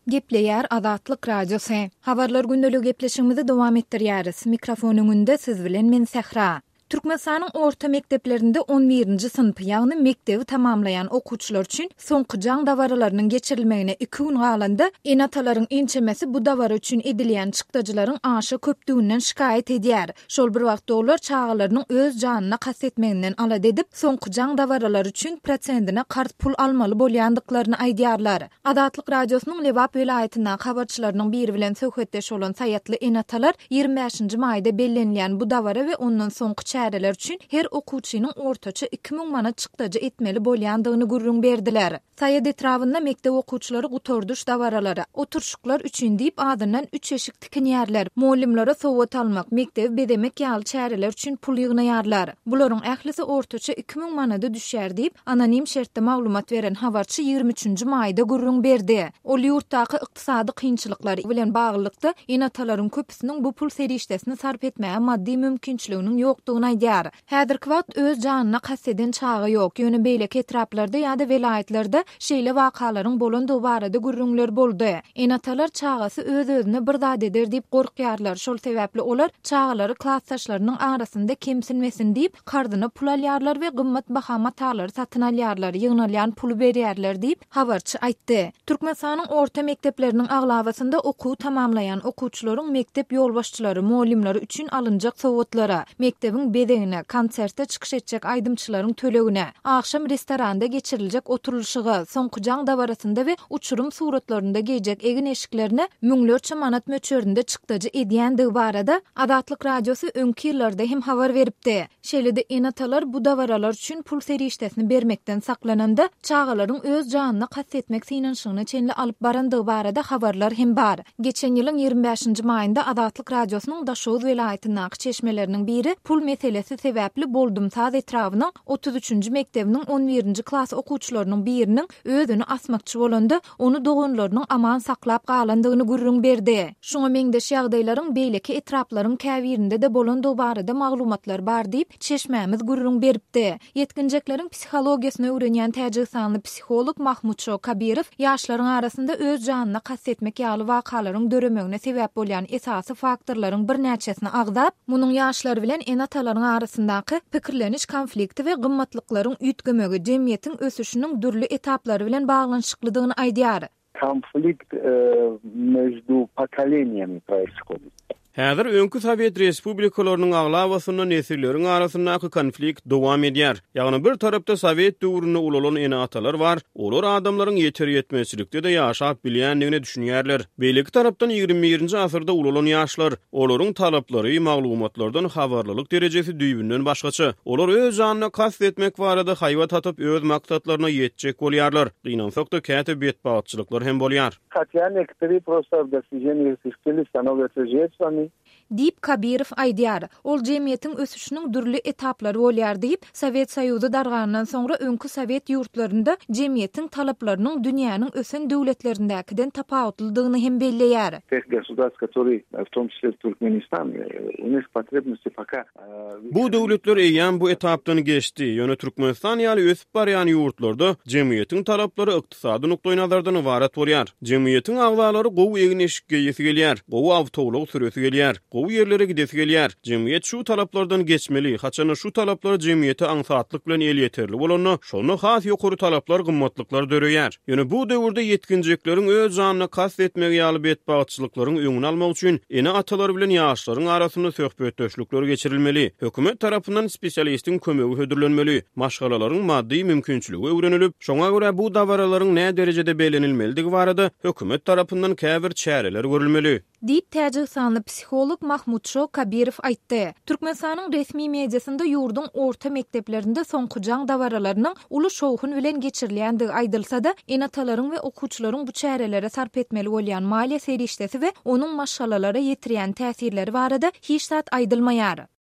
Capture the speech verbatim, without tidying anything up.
Gepleýär Azatlyk Radiosu. Habarlar gündelik gepleşigimizi dowam etdirýäris. Mikrofonuňda siz bilen men Sehra. Türkmenistanyň orta mekdeplerinde on birinji sınıfy ýagny mekdebi tamamlayan okuwçylar üçin soňky jaň dawaralarynyň geçirilmegine iki gün galanda enatalaryň ençemesi bu dawara üçin edilýän çykdagylaryň aşy köpdüginden şikayet edýär. Şol bir wagtda olar çağalarynyň öz janyna kastetmeginden alad edip soňky jaň dawaralary üçin prosentine kart pul almaly bolýandyklaryny aýdýarlar. Azatlyk Radiosynyň Lebap vilayatynyň habarçylarynyň biri bilen söhbetdeş bolan saýatly enatalar ýygrimi beşinji maýda bellenilýän bu dawara we ondan soňky çäreler üçin her okuwçynyň ortaça iki miň manat çykdaja etmeli bolýandygyny gurrun berdiler. Saýat etrawynda mektep okuwçylary gutorduş dawaralary, oturşyklar üçin diýip adyndan üç eşik tikinýärler. Muallimlere sowat almak, mektebi bedemek ýaly çäreler üçin pul ýygnaýarlar. Bularyň ählisi ortaça iki miň manada düşýär diýip anonim şertde maglumat beren habarçy ýygrimi üçünji maýda gurrun berdi. Ol ýurtdaky ykdysady kynçylyklary bilen baglykda enatalaryň köpüsiniň bu pul serişdesini sarp etmäge maddi mümkinçiliginiň ýokdugyny aýdýar. Häzirki wagt öz janyna kaseden çağı ýok. Ýöne beýleki etraplarda ýa-da welaýatlarda şeýle wakalaryň bolandygy barada gurrunlar boldy. Enatalar çağasy öz-özüne bir zat eder diýip gorkýarlar. Şol sebäpli olar çağalary klassdaşlarynyň arasynda kemsilmesin diýip kardyna pul alýarlar we gymmat baha matalary satyn alýarlar, ýygnalýan puly berýärler diýip habarçy aýtdy. Türkmenistanyň orta mekdepleriniň aglawasynda okuw tamamlayan okuwçylaryň mektep ýolbaşçylary, muallimleri üçin alınjak sowatlara, mektebin bedegine, konsertde çykyş etjek aýdymçylaryň tölegine, akşam restoranda geçiriljek oturulşyga, soňky jaň dawarasynda we uçurum suratlarynda geýjek egin eşiklerine müňlerçe manat möçberinde çykdaja edýändigi barada Azatlyk Radiosu öňki ýyllarda hem habar beripdi. Şeýle-de enatalar bu dawaralar üçin pul serişdesini bermekden saklananda çağalaryň öz janyna kastetmek synanşygyny çenli alyp barandygy barada habarlar hem bar. Geçen ýylyň ýygrimi beşinji maýynda Azatlyk Radiosynyň Daşoz welaýatynyň çeşmeleriniň biri pul meselesi sebäpli Boldumsaz etrawynyň otuz üçünji mektebiniň on birinji klass okuwçylarynyň biriniň özüni asmakçy bolanda onu doganlarynyň aman saklap galandygyny gurrun berdi. Şoňa meňdeş ýagdaýlaryň beýleki etraplaryň käbirinde de bolandygy barada maglumatlar bar diýip çeşmämiz gurrun beripdi. Yetkinjekleriň psihologiýasyny öwrenýän täjiksanly psiholog Mahmudşo Kabirow ýaşlaryň arasynda öz janyna kastetmek ýaly wakalaryň döremegine sebäp bolýan esasy faktorlaryň bir näçesini agdap, munyň ýaşlar bilen enatalaryň arasyndaky pikirleniş konflikti we gymmatlyklaryň üýtgemegi jemgyýetiň ösüşiniň dürli etaplary bilen baglanşyklydygyny aýdýar. Konflikt между поколениями происходит. Häzir öňkü Sowet Respublikalarynyň aglawasynyň nesilleriniň arasyndaky konflikt dowam edýär. Ýagny bir tarapda Sowet döwrüne ulolan enatalar bar, olar adamlaryň ýeter ýetmezçilikde de ýaşap bilýändigine düşünýärler. Beýleki tarapdan ýygrimi birinji asyrda ulolan ýaşlar, olaryň talaplary, maglumatlardan habarlylyk derejesi düýbünden başgaça. Olar öz janyna kastetmek barada haýwat atyp öz maksatlaryna ýetjek bolýarlar. Gynansak da käte betbaatçylyklar hem bolýar. Хотя некоторые просто в достижении стиля становятся жертвами. Diýip Kabirow aýdýar. Ol jemgyýetiň ösüşiniň dürli etaplary bolýar diýip, Sowet Soýuzy dargandan soňra öňkü Sowet ýurtlarynda jemgyýetiň talaplarynyň dünýäniň ösen döwletlerindäkinden tapawutlydygyny hem belleýär. Тех государств, которые, в том числе Туркменистан, у них потребности пока. Bu döwletler eýän bu etapdan geçdi. Ýöne Türkmenistan ýaly ösüp barýan ýurtlarda jemgyýetiň talaplary ykdysady nukdaý nazardan ibaret bolýar. Jemgyýetiň aglaalary gowy egin eşikge ýeti gelýär, gowy awtowluk süresi gelýär. Gowy ýerlere gidesi gelýär. Jemgyýet şu talaplardan geçmeli. Haçany şu talaplar jemgyýete aňsatlyk bilen el ýeterli bolany, şonu has ýokary talaplar gymmatlyklar döreýär. Ýöne bu döwürde yetkinjeklerin öz janyna kastetmegi ýaly betbaatçylyklaryň öňüni almak üçin ene atalar bilen ýaşlaryň arasynda söhbetdeşlikler geçirilmeli. Hökümet tarapyndan spesialistiň kömegi hödürlenmeli. Maşgalalaryň maddi mümkinçiligi öwrenilip, şoňa görä bu dawaralaryň näme derejede belenilmeligi barada hökümet tarapyndan käbir çäreler görülmeli. Diýip täjiksanly psiholog Mahmudşo Kabirow aýtdy. Türkmenistanyň resmi mediasynda ýurdun orta mekteplerinde soňky jaň dawaralarynyň uly şowhun bilen geçirilýändigi aýdylsa-da, enatalaryň we okuwçylaryň bu çärelere sarp etmeli bolýan maliýe serişdesi we onuň maşgalalara ýetirýän täsirleri barada hiç zat aýdylmaýar.